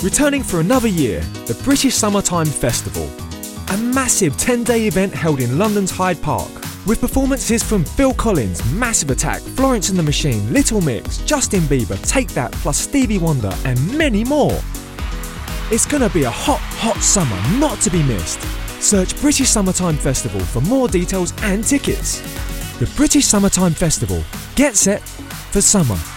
Returning for another year, the British Summertime Festival. A massive 10-day event held in London's Hyde Park, with performances from Phil Collins, Massive Attack, Florence and the Machine, Little Mix, Justin Bieber, Take That, plus Stevie Wonder and many more. It's gonna be a hot, hot summer not to be missed. Search British Summertime Festival for more details and tickets. The British Summertime Festival. Get set for summer.